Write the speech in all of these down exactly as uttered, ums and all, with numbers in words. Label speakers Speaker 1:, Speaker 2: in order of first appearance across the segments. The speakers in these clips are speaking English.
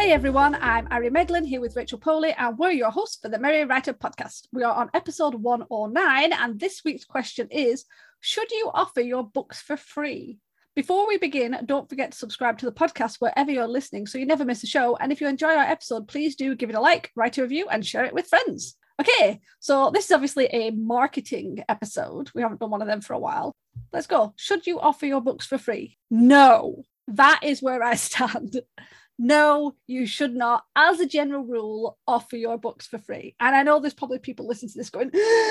Speaker 1: Hey everyone, I'm Ari Meglin here with Rachel Poley, and we're your hosts for the Merry Writer podcast. We are on episode one oh nine, and this week's question is, should you offer your books for free? Before we begin, don't forget to subscribe to the podcast wherever you're listening so you never miss a show. And if you enjoy our episode, please do give it a like, write a review, and share it with friends. Okay, so this is obviously a marketing episode. We haven't done one of them for a while. Let's go. Should you offer your books for free? No, that is where I stand. No, you should not, as a general rule, offer your books for free. And I know there's probably people listening to this going,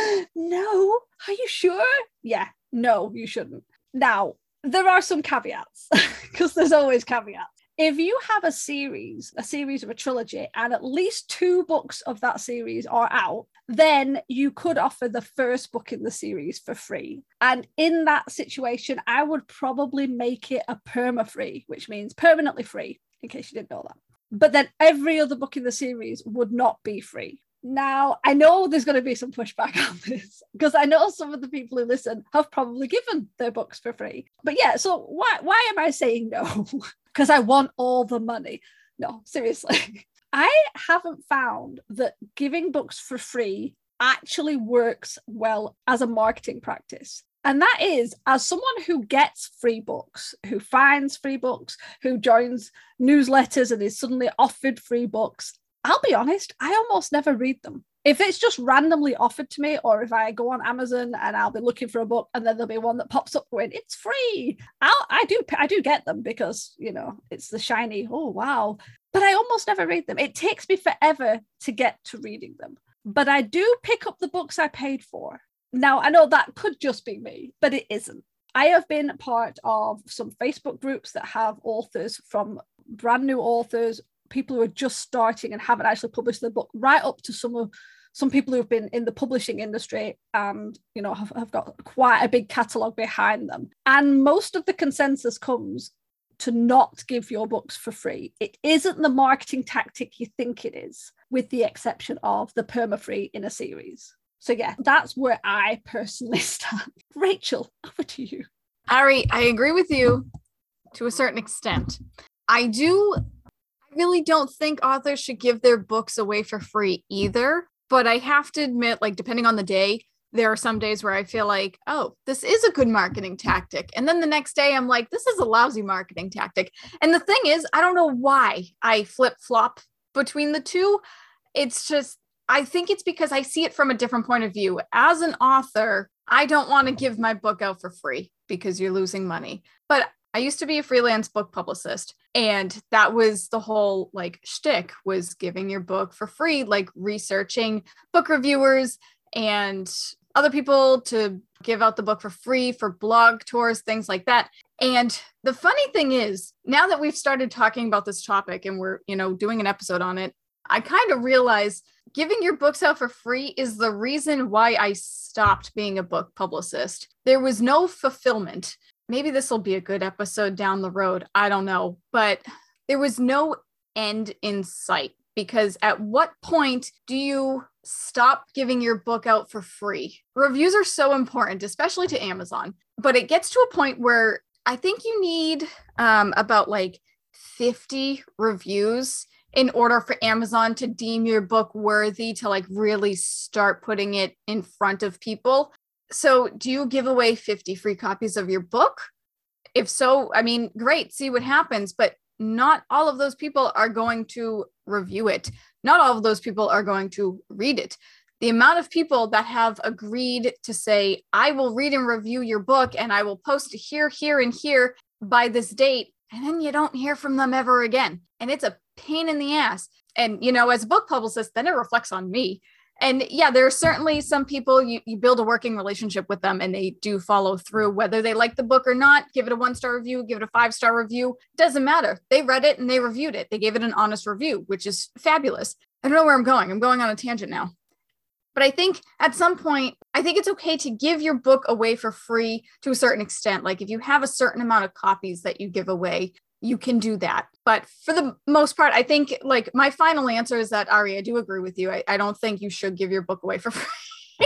Speaker 1: no, are you sure? Yeah, no, you shouldn't. Now, there are some caveats, because there's always caveats. If you have a series, a series of a trilogy, and at least two books of that series are out, then you could offer the first book in the series for free. And in that situation, I would probably make it a perma-free, which means permanently free, in case you didn't know that. But then every other book in the series would not be free. Now, I know there's going to be some pushback on this, because I know some of the people who listen have probably given their books for free. But yeah, so why, why am I saying no? Because I want all the money. No, seriously. I haven't found that giving books for free actually works well as a marketing practice. And that is, as someone who gets free books, who finds free books, who joins newsletters and is suddenly offered free books, I'll be honest, I almost never read them. If it's just randomly offered to me, or if I go on Amazon and I'll be looking for a book and then there'll be one that pops up going, it's free. I'll, I do I do get them because, you know, it's the shiny, oh, wow. But I almost never read them. It takes me forever to get to reading them. But I do pick up the books I paid for. Now, I know that could just be me, but it isn't. I have been part of some Facebook groups that have authors, from brand new authors, people who are just starting and haven't actually published their book, right up to some of some people who've been in the publishing industry and, you know, have, have got quite a big catalogue behind them. And most of the consensus comes to not give your books for free. It isn't the marketing tactic you think it is, with the exception of the perma-free in a series. So yeah, that's where I personally stand. Rachel, over to you.
Speaker 2: Ari, I agree with you to a certain extent. I do, I really don't think authors should give their books away for free either. But I have to admit, like, depending on the day, there are some days where I feel like, oh, this is a good marketing tactic. And then the next day I'm like, this is a lousy marketing tactic. And the thing is, I don't know why I flip-flop between the two. It's just, I think it's because I see it from a different point of view. As an author, I don't want to give my book out for free because you're losing money. But I used to be a freelance book publicist, and that was the whole like shtick, was giving your book for free, like researching book reviewers and other people to give out the book for free for blog tours, things like that. And the funny thing is, now that we've started talking about this topic and we're, you know, doing an episode on it, I kind of realize giving your books out for free is the reason why I stopped being a book publicist. There was no fulfillment. Maybe this will be a good episode down the road. I don't know. But there was no end in sight, because at what point do you stop giving your book out for free? Reviews are so important, especially to Amazon. But it gets to a point where I think you need um, about like fifty reviews in order for Amazon to deem your book worthy to like really start putting it in front of people. So do you give away fifty free copies of your book? If so, I mean, great, see what happens. But not all of those people are going to review it. Not all of those people are going to read it. The amount of people that have agreed to say, I will read and review your book and I will post here, here, and here by this date. And then you don't hear from them ever again. And it's a pain in the ass. And, you know, as a book publicist, then it reflects on me. And yeah, there are certainly some people you, you build a working relationship with them and they do follow through, whether they like the book or not. Give it a one-star review, give it a five-star review. Doesn't matter. They read it and they reviewed it. They gave it an honest review, which is fabulous. I don't know where I'm going. I'm going on a tangent now. But I think at some point, I think it's okay to give your book away for free to a certain extent. Like if you have a certain amount of copies that you give away, you can do that. But for the most part, I think like my final answer is that, Ari, I do agree with you. I, I don't think you should give your book away for free.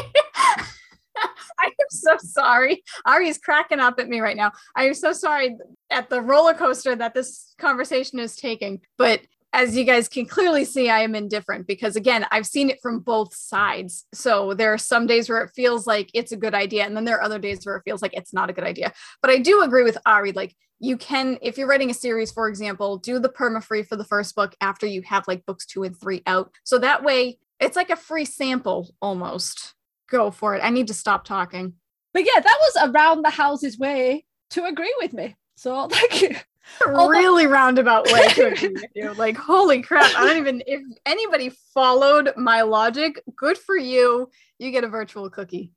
Speaker 2: I am so sorry. Ari is cracking up at me right now. I am so sorry at the roller coaster that this conversation is taking. But as you guys can clearly see, I am indifferent because, again, I've seen it from both sides. So there are some days where it feels like it's a good idea. And then there are other days where it feels like it's not a good idea. But I do agree with Ari. Like, you can, if you're writing a series, for example, do the perma-free for the first book after you have like books two and three out. So that way it's like a free sample almost. Go for it. I need to stop talking.
Speaker 1: But yeah, that was around the house's way to agree with me. So thank you.
Speaker 2: A really roundabout way to agree with you. Like, holy crap. I don't even, if anybody followed my logic, good for you. You get a virtual cookie.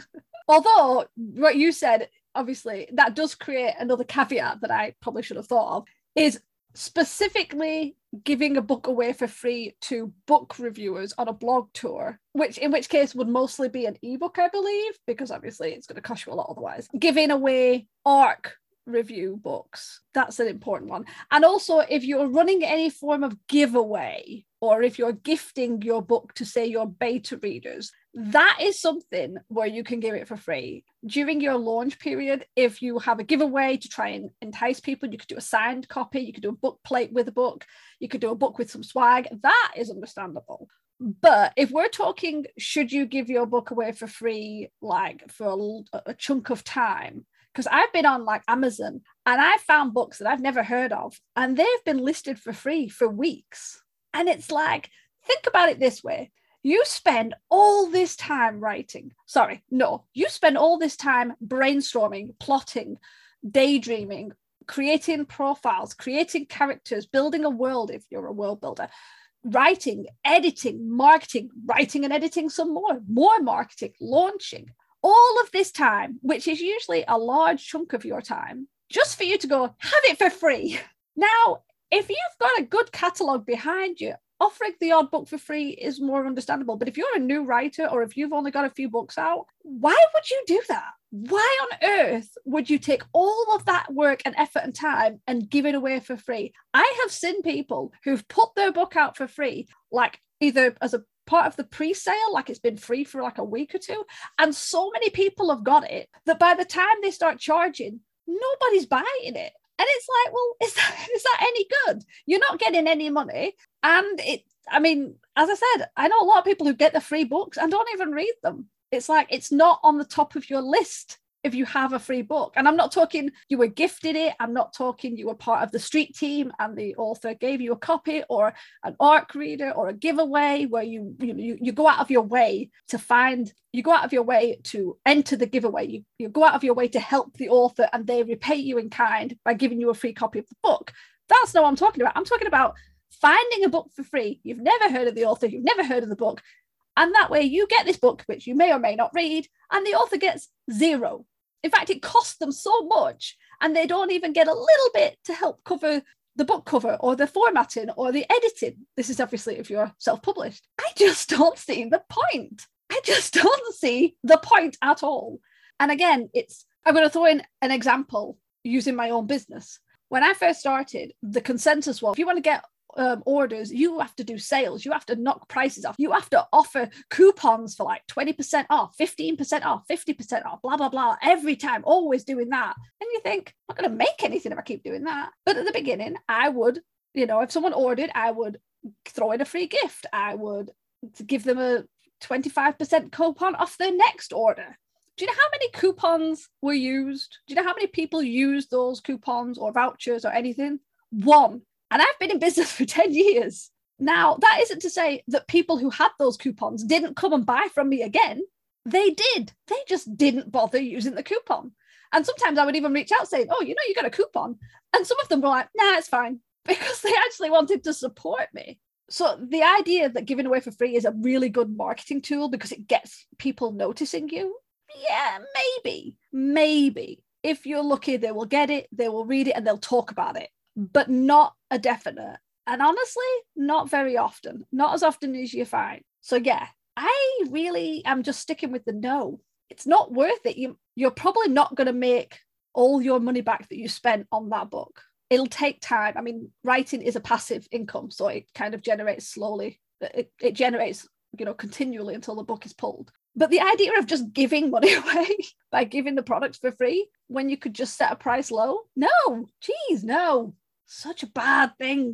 Speaker 1: Although what you said, obviously, that does create another caveat that I probably should have thought of, is specifically giving a book away for free to book reviewers on a blog tour, which in which case would mostly be an ebook, I believe, because obviously it's going to cost you a lot otherwise. Giving away ARC review books, that's an important one. And also, if you're running any form of giveaway, or if you're gifting your book to, say, your beta readers, that is something where you can give it for free. During your launch period, if you have a giveaway to try and entice people, you could do a signed copy, you could do a book plate with a book, you could do a book with some swag. That is understandable. But if we're talking, should you give your book away for free, like for a, a chunk of time? Because I've been on like Amazon and I've found books that I've never heard of and they've been listed for free for weeks. And it's like, think about it this way. You spend all this time writing. Sorry, no, you spend all this time brainstorming, plotting, daydreaming, creating profiles, creating characters, building a world if you're a world builder, writing, editing, marketing, writing and editing some more, more marketing, launching. All of this time, which is usually a large chunk of your time, just for you to go, have it for free. Now, if you've got a good catalogue behind you, offering the odd book for free is more understandable. But if you're a new writer or if you've only got a few books out, why would you do that? Why on earth would you take all of that work and effort and time and give it away for free? I have seen people who've put their book out for free, like either as a part of the pre-sale, like it's been free for like a week or two, and so many people have got it that by the time they start charging, nobody's buying it. And it's like, well, is that, is that any good? You're not getting any money. And it, I mean, as I said, I know a lot of people who get the free books and don't even read them. It's like, it's not on the top of your list if you have a free book. And I'm not talking you were gifted it. I'm not talking you were part of the street team and the author gave you a copy, or an ARC reader, or a giveaway where you, you, you, you go out of your way to find, you go out of your way to enter the giveaway. You, you go out of your way to help the author and they repay you in kind by giving you a free copy of the book. That's not what I'm talking about. I'm talking about finding a book for free. You've never heard of the author. You've never heard of the book. And that way you get this book, which you may or may not read, and the author gets zero. In fact, it costs them so much and they don't even get a little bit to help cover the book cover or the formatting or the editing. This is obviously if you're self-published. I just don't see the point. I just don't see the point at all. And again, it's, I'm going to throw in an example using my own business. When I first started, the consensus was, if you want to get um, orders, you have to do sales, you have to knock prices off, you have to offer coupons for like twenty percent off, fifteen percent off, fifty percent off, blah, blah, blah, every time, always doing that. And you think, I'm not going to make anything if I keep doing that. But at the beginning, I would, you know, if someone ordered, I would throw in a free gift. I would give them a twenty-five percent coupon off their next order. Do you know how many coupons were used? Do you know how many people used those coupons or vouchers or anything? One. And I've been in business for ten years. Now, that isn't to say that people who had those coupons didn't come and buy from me again. They did. They just didn't bother using the coupon. And sometimes I would even reach out saying, oh, you know, you got a coupon. And some of them were like, nah, it's fine. Because they actually wanted to support me. So the idea that giving away for free is a really good marketing tool because it gets people noticing you. Yeah, maybe, maybe. If you're lucky, they will get it, they will read it, and they'll talk about it. But not a definite. And honestly, not very often. Not as often as you find. So yeah, I really am just sticking with the no. It's not worth it. You, you're probably not going to make all your money back that you spent on that book. It'll take time. I mean, writing is a passive income, so it kind of generates slowly. It, it generates, you know, continually until the book is pulled. But the idea of just giving money away by giving the products for free when you could just set a price low, no, geez, no. Such a bad thing.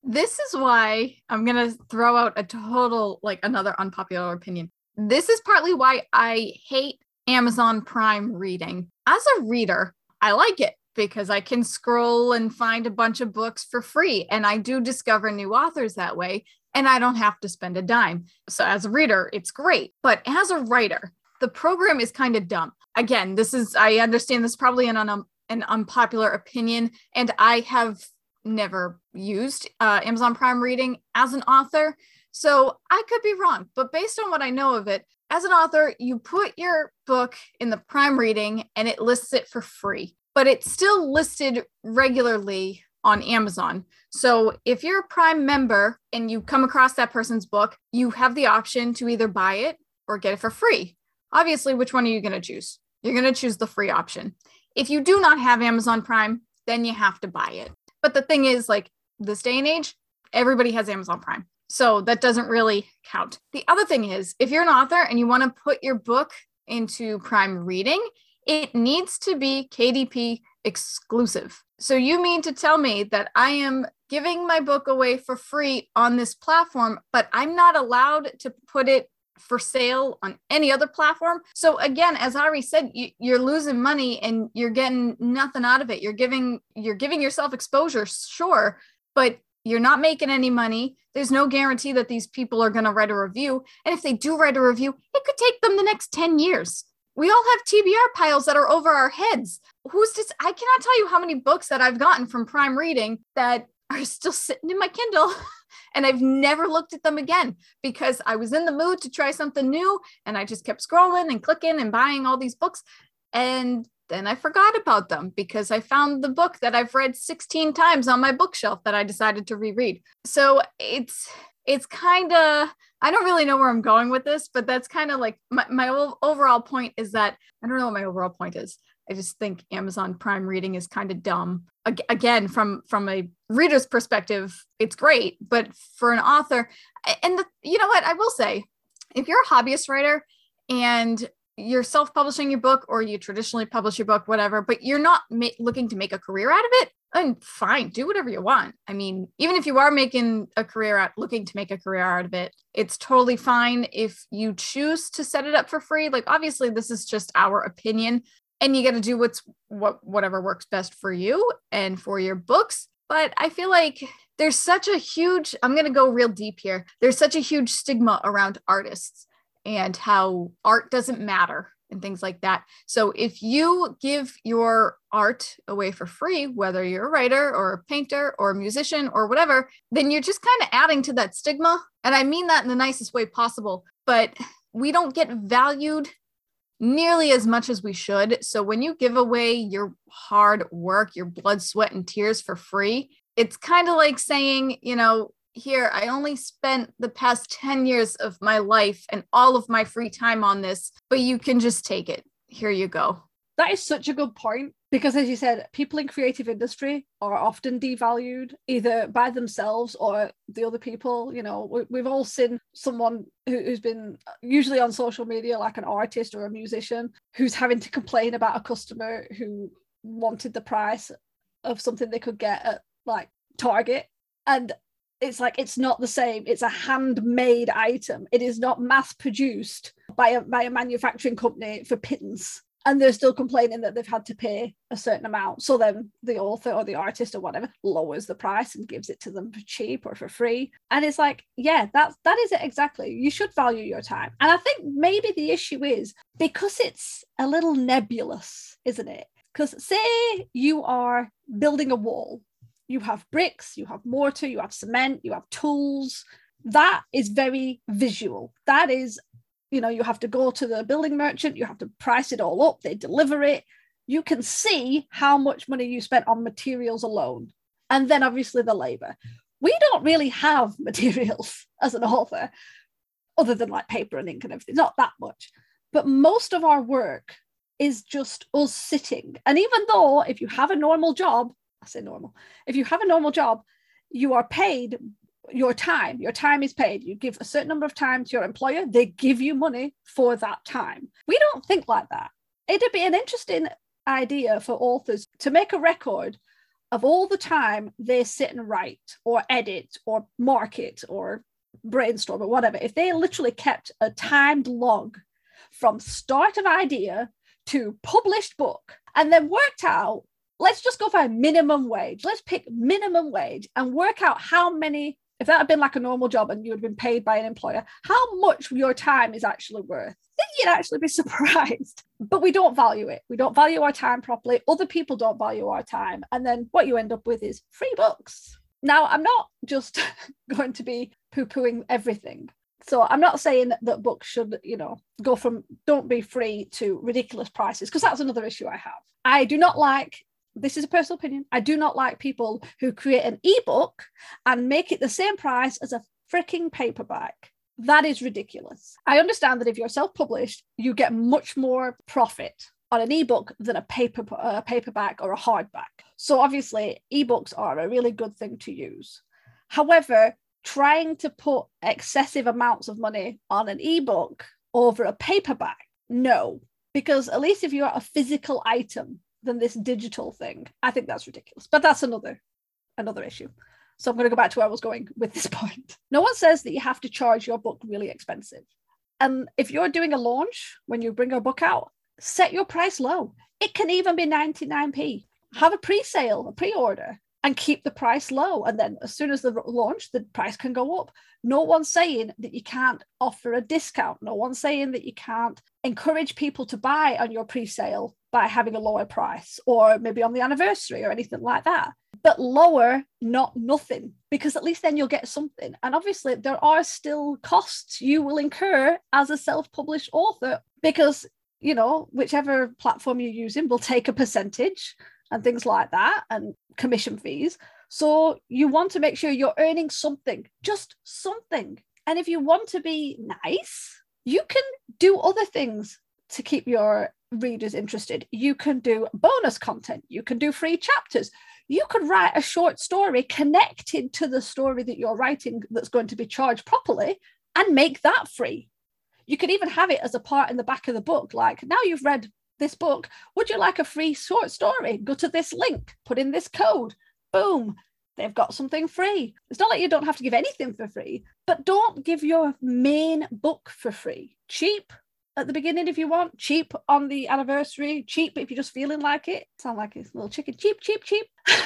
Speaker 2: This is why I'm going to throw out a total, like another unpopular opinion. This is partly why I hate Amazon Prime reading. As a reader, I like it because I can scroll and find a bunch of books for free. And I do discover new authors that way. And I don't have to spend a dime. So as a reader, it's great. But as a writer, the program is kind of dumb. Again, this is, I understand this is probably an, un, an unpopular opinion. And I have never used uh, Amazon Prime reading as an author. So I could be wrong, but based on what I know of it, as an author, you put your book in the Prime reading and it lists it for free, but it's still listed regularly on Amazon. So if you're a Prime member and you come across that person's book, you have the option to either buy it or get it for free. Obviously, which one are you going to choose? You're going to choose the free option. If you do not have Amazon Prime, then you have to buy it. But the thing is, like this day and age, everybody has Amazon Prime. So that doesn't really count. The other thing is, if you're an author and you want to put your book into Prime reading, it needs to be K D P exclusive. So you mean to tell me that I am giving my book away for free on this platform, but I'm not allowed to put it for sale on any other platform? So again, as Ari said, you, you're losing money and you're getting nothing out of it. You're giving, you're giving yourself exposure, sure, but you're not making any money. There's no guarantee that these people are going to write a review. And if they do write a review, it could take them the next ten years. We all have T B R piles that are over our heads. Who's just, I cannot tell you how many books that I've gotten from Prime reading that are still sitting in my Kindle and I've never looked at them again because I was in the mood to try something new and I just kept scrolling and clicking and buying all these books. And then I forgot about them because I found the book that I've read sixteen times on my bookshelf that I decided to reread. So it's, it's kind of, I don't really know where I'm going with this, but that's kind of like my, my overall point is that, I don't know what my overall point is. I just think Amazon Prime reading is kind of dumb. Again, from, from a reader's perspective, it's great, but for an author, and the, you know what, I will say, if you're a hobbyist writer and you're self-publishing your book or you traditionally publish your book, whatever, but you're not ma- looking to make a career out of it, then fine, do whatever you want. I mean, even if you are making a career out, looking to make a career out of it, it's totally fine if you choose to set it up for free. Like, obviously, this is just our opinion. And you got to do what's what whatever works best for you and for your books. But I feel like there's such a huge, I'm going to go real deep here. There's such a huge stigma around artists and how art doesn't matter and things like that. So if you give your art away for free, whether you're a writer or a painter or a musician or whatever, then you're just kind of adding to that stigma. And I mean that in the nicest way possible, but we don't get valued nearly as much as we should. So when you give away your hard work, your blood, sweat, and tears for free, it's kind of like saying, you know, here, I only spent the past ten years of my life and all of my free time on this, but you can just take it. Here you go.
Speaker 1: That is such a good point because, as you said, people in creative industry are often devalued either by themselves or the other people. You know, we, we've all seen someone who, who's been usually on social media, like an artist or a musician, who's having to complain about a customer who wanted the price of something they could get at like Target. And it's like, it's not the same. It's a handmade item. It is not mass produced by a, by a manufacturing company for pittance. And they're still complaining that they've had to pay a certain amount. So then the author or the artist or whatever lowers the price and gives it to them for cheap or for free. And it's like, yeah, that's, that is it exactly. You should value your time. And I think maybe the issue is because it's a little nebulous, isn't it? Because say you are building a wall. You have bricks, you have mortar, you have cement, you have tools. That is very visual. That is, you know, you have to go to the building merchant, you have to price it all up, they deliver it. You can see how much money you spent on materials alone. And then obviously the labor. We don't really have materials as an author, other than like paper and ink and everything, not that much. But most of our work is just us sitting. And even though if you have a normal job, I say normal. If you have a normal job, you are paid your time. Your time is paid. You give a certain number of time to your employer. They give you money for that time. We don't think like that. It'd be an interesting idea for authors to make a record of all the time they sit and write or edit or market or brainstorm or whatever, if they literally kept a timed log from start of idea to published book and then worked out, let's just go for a minimum wage. Let's pick minimum wage and work out how many, if that had been like a normal job and you had been paid by an employer, how much your time is actually worth. Then you'd actually be surprised. But we don't value it. We don't value our time properly. Other people don't value our time. And then what you end up with is free books. Now, I'm not just going to be poo-pooing everything. So I'm not saying that books should, you know, go from don't be free to ridiculous prices, because that's another issue I have. I do not like, this is a personal opinion, I do not like people who create an ebook and make it the same price as a freaking paperback. That is ridiculous. I understand that if you're self-published, you get much more profit on an ebook than a paper a paperback or a hardback. So obviously, ebooks are a really good thing to use. However, trying to put excessive amounts of money on an ebook over a paperback, no, because at least if you're a physical item than this digital thing, I think that's ridiculous. But that's another another issue. So I'm going to go back to where I was going with this point. No one says that you have to charge your book really expensive. And if you're doing a launch, when you bring a book out, set your price low. It can even be ninety-nine p. Have a pre-sale, a pre-order, and keep the price low. And then as soon as the launch, the price can go up. No one's saying that you can't offer a discount. No one's saying that you can't encourage people to buy on your pre-sale by having a lower price, or maybe on the anniversary or anything like that. But lower, not nothing, because at least then you'll get something. And obviously there are still costs you will incur as a self-published author, because, you know, whichever platform you're using will take a percentage and things like that, and commission fees. So you want to make sure you're earning something, just something. And if you want to be nice, you can do other things to keep your readers interested. You can do bonus content. You can do free chapters. You could write a short story connected to the story that you're writing that's going to be charged properly and make that free. You could even have it as a part in the back of the book. Like, now you've read this book, would you like a free short story? Go to this link, put in this code, boom, they've got something free. It's not like you don't have to give anything for free, but don't give your main book for free. Cheap at the beginning if you want, cheap on the anniversary, cheap if you're just feeling like it. Sound like a little chicken, cheap, cheap, cheap,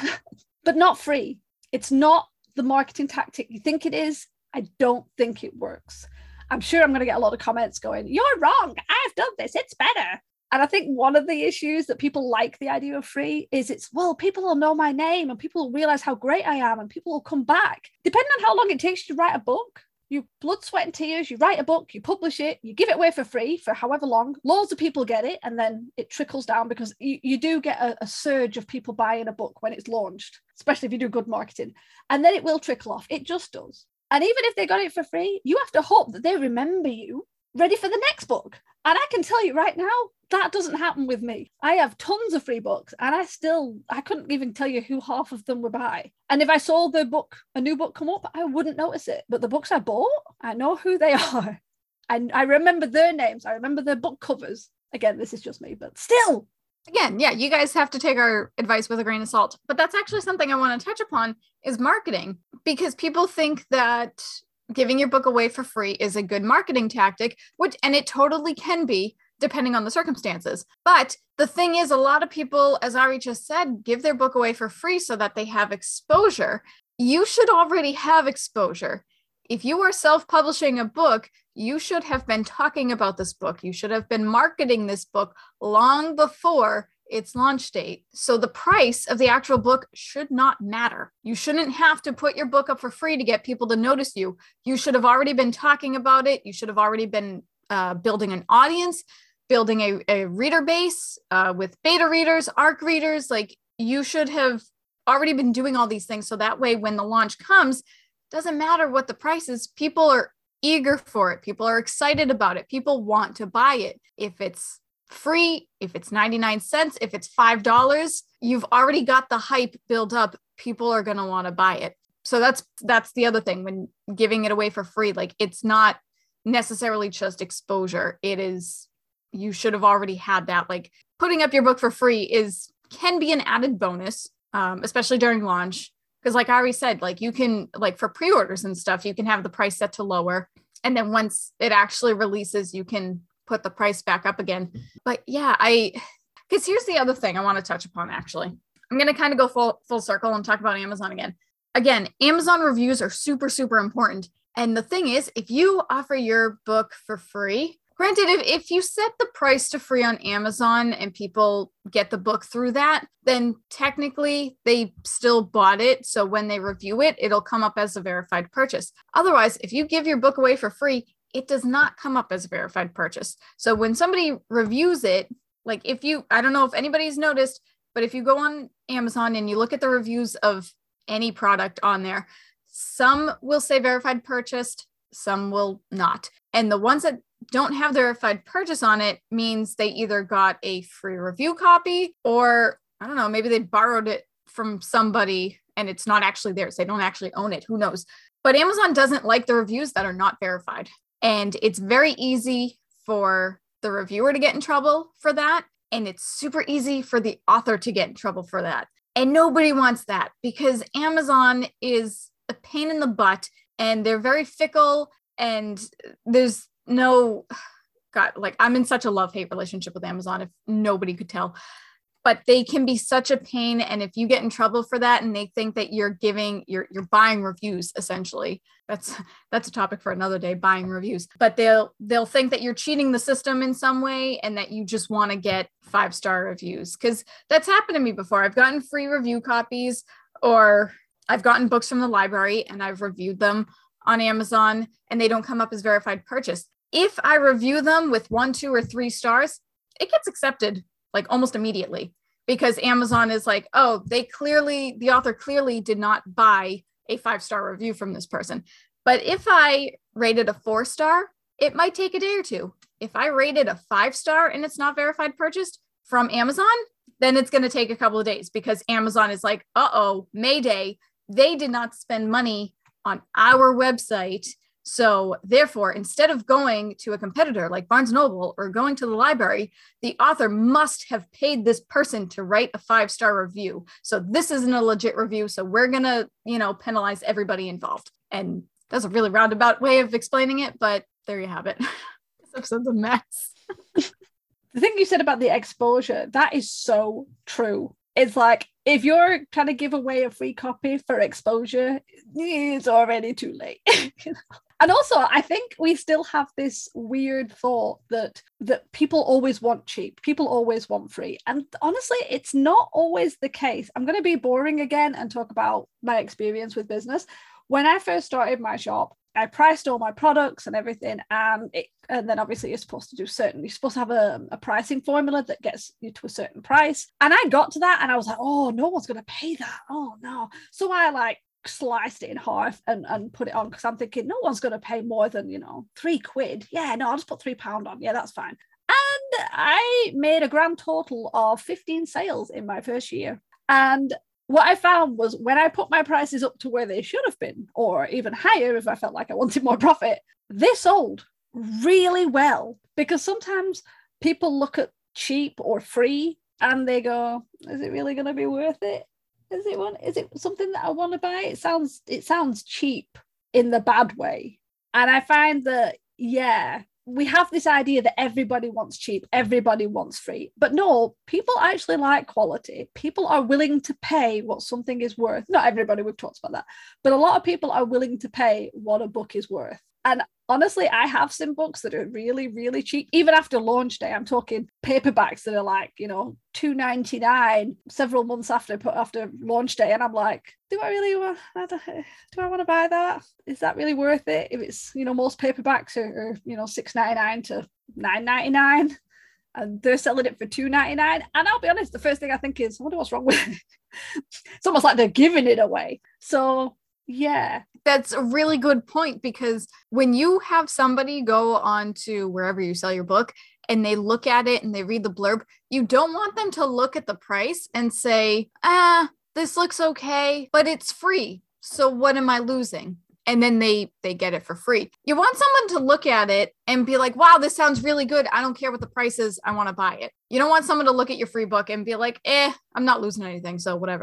Speaker 1: but not free. It's not the marketing tactic you think it is. I don't think it works. I'm sure I'm going to get a lot of comments going, you're wrong, I've done this, it's better. And I think one of the issues that people like the idea of free is it's, well, people will know my name and people will realize how great I am and people will come back. Depending on how long it takes you to write a book, you blood, sweat and tears, you write a book, you publish it, you give it away for free for however long, loads of people get it, and then it trickles down, because you, you do get a, a surge of people buying a book when it's launched, especially if you do good marketing, and then it will trickle off. It just does. And even if they got it for free, you have to hope that they remember you ready for the next book. And I can tell you right now, that doesn't happen with me. I have tons of free books and I still, I couldn't even tell you who half of them were by. And if I saw the book, a new book come up, I wouldn't notice it. But the books I bought, I know who they are. And I remember their names. I remember their book covers. Again, this is just me, but still.
Speaker 2: Again, yeah, you guys have to take our advice with a grain of salt. But that's actually something I want to touch upon is marketing, because people think that giving your book away for free is a good marketing tactic, which, and it totally can be, depending on the circumstances. But the thing is, a lot of people, as Ari just said, give their book away for free so that they have exposure. You should already have exposure. If you are self-publishing a book, you should have been talking about this book. You should have been marketing this book long before its launch date. So the price of the actual book should not matter. You shouldn't have to put your book up for free to get people to notice you. You should have already been talking about it. You should have already been uh, building an audience, building a, a reader base uh, with beta readers, ARC readers. Like, you should have already been doing all these things. So that way, when the launch comes, doesn't matter what the price is, people are eager for it. People are excited about it. People want to buy it. If it's free, if it's ninety-nine cents, if it's five dollars, you've already got the hype built up. People are going to want to buy it. So that's, that's the other thing when giving it away for free. Like, it's not necessarily just exposure. It is, you should have already had that. Like, putting up your book for free is, can be an added bonus. um, especially during launch. Because like I already said, like you can, like for pre-orders and stuff, you can have the price set to lower. And then once it actually releases, you can put the price back up again. But yeah, I, because here's the other thing I want to touch upon, actually. I'm going to kind of go full, full circle and talk about Amazon again. Again, Amazon reviews are super, super important. And the thing is, if you offer your book for free, granted, if, if you set the price to free on Amazon and people get the book through that, then technically they still bought it. So when they review it, it'll come up as a verified purchase. Otherwise, if you give your book away for free, it does not come up as a verified purchase. So when somebody reviews it, like if you, I don't know if anybody's noticed, but if you go on Amazon and you look at the reviews of any product on there, some will say verified purchased, some will not. And the ones that don't have the verified purchase on it means they either got a free review copy or, I don't know, maybe they borrowed it from somebody and it's not actually theirs. They don't actually own it. Who knows? But Amazon doesn't like the reviews that are not verified. And it's very easy for the reviewer to get in trouble for that. And it's super easy for the author to get in trouble for that. And nobody wants that because Amazon is a pain in the butt and they're very fickle and there's no, God, like I'm in such a love-hate relationship with Amazon if nobody could tell. But they can be such a pain. And if you get in trouble for that and they think that you're giving, you're, you're buying reviews, essentially, that's, that's a topic for another day, buying reviews, but they'll, they'll think that you're cheating the system in some way and that you just want to get five-star reviews. Cause that's happened to me before. I've gotten free review copies or I've gotten books from the library and I've reviewed them on Amazon and they don't come up as verified purchase. If I review them with one, two, or three stars, it gets accepted like almost immediately because Amazon is like, oh, they clearly, the author clearly did not buy a five-star review from this person. But if I rated a four-star, it might take a day or two. If I rated a five-star and it's not verified purchased from Amazon, then it's going to take a couple of days because Amazon is like, uh-oh, Mayday, they did not spend money on our website. So therefore, instead of going to a competitor like Barnes and Noble or going to the library, the author must have paid this person to write a five-star review. So this isn't a legit review. So we're going to, you know, penalize everybody involved. And that's a really roundabout way of explaining it, but there you have it. This episode's a mess.
Speaker 1: The thing you said about the exposure, that is so true. It's like, if you're trying to give away a free copy for exposure, it's already too late. And also, I think we still have this weird thought that that people always want cheap. People always want free. And honestly, it's not always the case. I'm going to be boring again and talk about my experience with business. When I first started my shop, I priced all my products and everything. And, it, and then obviously you're supposed to do certain, you're supposed to have a, a pricing formula that gets you to a certain price. And I got to that and I was like, oh, no one's going to pay that. Oh, no. So I like sliced it in half and, and put it on because I'm thinking no one's going to pay more than, you know, three quid. Yeah, no, I'll just put three pound on. Yeah, that's fine. And I made a grand total of fifteen sales in my first year. And what I found was when I put my prices up to where they should have been, or even higher if I felt like I wanted more profit, they sold really well. Because sometimes people look at cheap or free and they go, is it really going to be worth it? Is it one? Is it something that I want to buy? It sounds it sounds cheap in the bad way. And I find that, yeah, we have this idea that everybody wants cheap, everybody wants free. But no, people actually like quality. People are willing to pay what something is worth. Not everybody, we've talked about that. But a lot of people are willing to pay what a book is worth. And honestly, I have some books that are really, really cheap. Even after launch day, I'm talking paperbacks that are like, you know, two ninety-nine several months after after launch day. And I'm like, do I really want, I don't, do I want to buy that? Is that really worth it? If it's, you know, most paperbacks are, are you know, six ninety-nine to nine ninety-nine and they're selling it for two ninety-nine. And I'll be honest, the first thing I think is, I wonder what's wrong with it. It's almost like they're giving it away. So yeah.
Speaker 2: That's a really good point because when you have somebody go on to wherever you sell your book and they look at it and they read the blurb, you don't want them to look at the price and say, ah, this looks okay, but it's free. So what am I losing? And then they they get it for free. You want someone to look at it and be like, wow, this sounds really good. I don't care what the price is. I want to buy it. You don't want someone to look at your free book and be like, eh, I'm not losing anything. So whatever.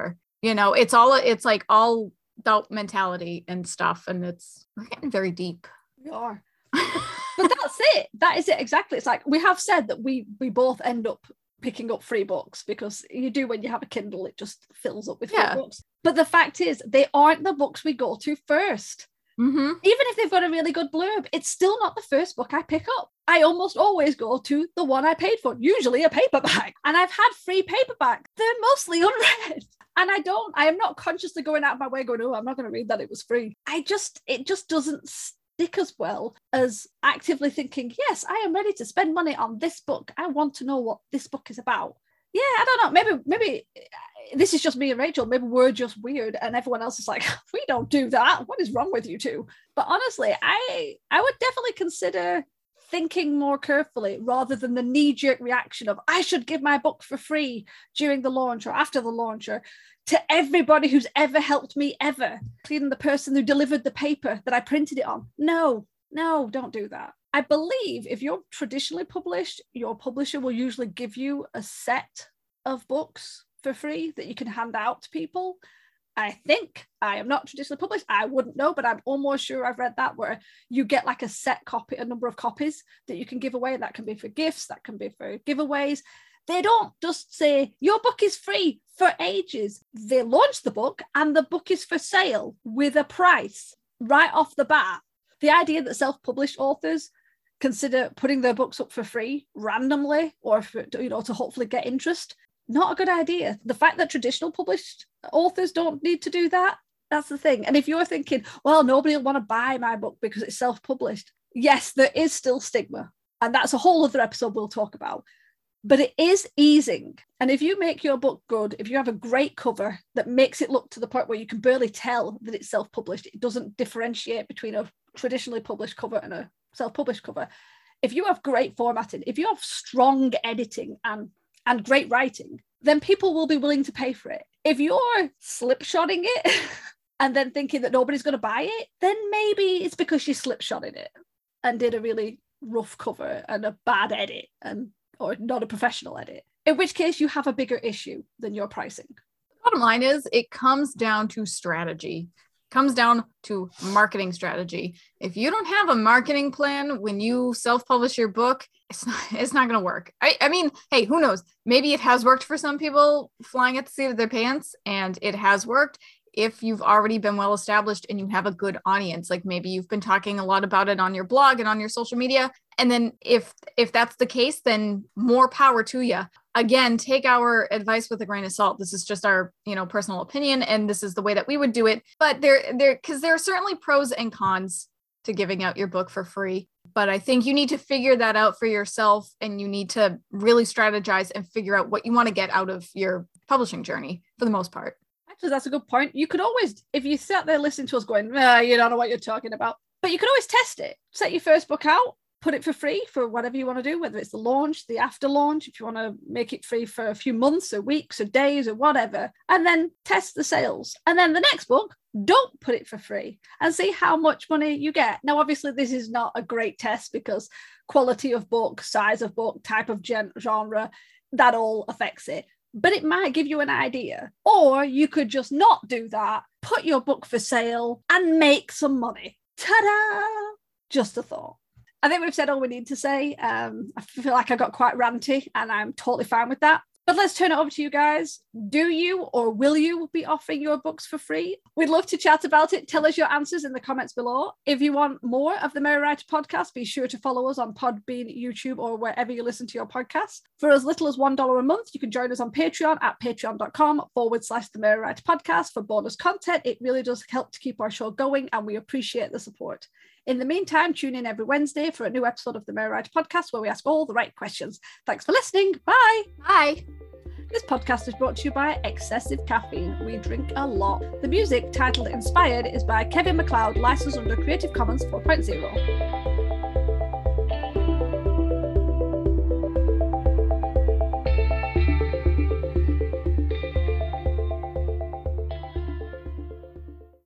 Speaker 2: You know, it's all, it's like all about mentality and stuff. And it's, we're getting very deep.
Speaker 1: We are. But that's it. That is it exactly. It's like we have said that we we both end up picking up free books because you do when you have a Kindle, it just fills up with free
Speaker 2: Yeah.
Speaker 1: books. But the fact is, they aren't the books we go to first.
Speaker 2: Mm-hmm.
Speaker 1: Even if they've got a really good blurb, it's still not the first book I pick up. I almost always go to the one I paid for, usually a paperback. And I've had free paperbacks. They're mostly unread. And I don't, I am not consciously going out of my way going, oh, I'm not going to read that, it was free. I just, it just doesn't stick as well as actively thinking, yes, I am ready to spend money on this book. I want to know what this book is about. Yeah, I don't know. Maybe, maybe this is just me and Rachel. Maybe we're just weird, and everyone else is like, we don't do that. What is wrong with you two? But honestly, I, I would definitely consider thinking more carefully rather than the knee-jerk reaction of I should give my book for free during the launch or after the launch or to everybody who's ever helped me ever, including the person who delivered the paper that I printed it on. No, no, don't do that. I believe if you're traditionally published, your publisher will usually give you a set of books for free that you can hand out to people. I think, I am not traditionally published, I wouldn't know, but I'm almost sure I've read that, where you get like a set copy, a number of copies that you can give away. That can be for gifts, that can be for giveaways. They don't just say, your book is free for ages. They launch the book and the book is for sale with a price right off the bat. The idea that self-published authors consider putting their books up for free randomly or for, you know, to hopefully get interest, not a good idea. The fact that traditional published authors don't need to do that, that's the thing. And if you're thinking, well, nobody will want to buy my book because it's self-published, yes, there is still stigma. And that's a whole other episode we'll talk about. But it is easing. And if you make your book good, if you have a great cover that makes it look to the point where you can barely tell that it's self-published, it doesn't differentiate between a traditionally published cover and a self-published cover. If you have great formatting, if you have strong editing and, and great writing, then people will be willing to pay for it. If you're slipshotting it and then thinking that nobody's going to buy it, then maybe it's because you slipshotted it and did a really rough cover and a bad edit and or not a professional edit, in which case you have a bigger issue than your pricing.
Speaker 2: Bottom line is it comes down to strategy, comes down to marketing strategy. If you don't have a marketing plan when you self-publish your book, it's not, it's not going to work. I, I mean, hey, who knows? Maybe it has worked for some people flying at the seat of their pants, and it has worked if you've already been well established and you have a good audience. Like maybe you've been talking a lot about it on your blog and on your social media. And then if if that's the case, then more power to you. Again, take our advice with a grain of salt. This is just our, you know, personal opinion, and this is the way that we would do it. But there, there, because there are certainly pros and cons to giving out your book for free. But I think you need to figure that out for yourself, and you need to really strategize and figure out what you want to get out of your publishing journey for the most part.
Speaker 1: Actually, that's a good point. You could always, if you sat there listening to us going, ah, you don't know what you're talking about, but you could always test it. Set your first book out, put it for free for whatever you want to do, whether it's the launch, the after launch, if you want to make it free for a few months or weeks or days or whatever, and then test the sales. And then the next book, don't put it for free and see how much money you get. Now, obviously, this is not a great test because quality of book, size of book, type of gen- genre, that all affects it. But it might give you an idea. Or you could just not do that, put your book for sale and make some money. Ta-da! Just a thought. I think we've said all we need to say. Um, I feel like I got quite ranty and I'm totally fine with that. But let's turn it over to you guys. Do you or will you be offering your books for free? We'd love to chat about it. Tell us your answers in the comments below. If you want more of the Merry Writer podcast, be sure to follow us on Podbean, YouTube, or wherever you listen to your podcasts. For as little as one dollar a month, you can join us on Patreon at patreon.com forward slash the Merry Writer podcast for bonus content. It really does help to keep our show going, and we appreciate the support. In the meantime, tune in every Wednesday for a new episode of the Merry Writer podcast where we ask all the right questions. Thanks for listening. Bye.
Speaker 2: Bye.
Speaker 1: This podcast is brought to you by Excessive Caffeine. We drink a lot. The music, titled Inspired, is by Kevin MacLeod, licensed under Creative Commons four point oh.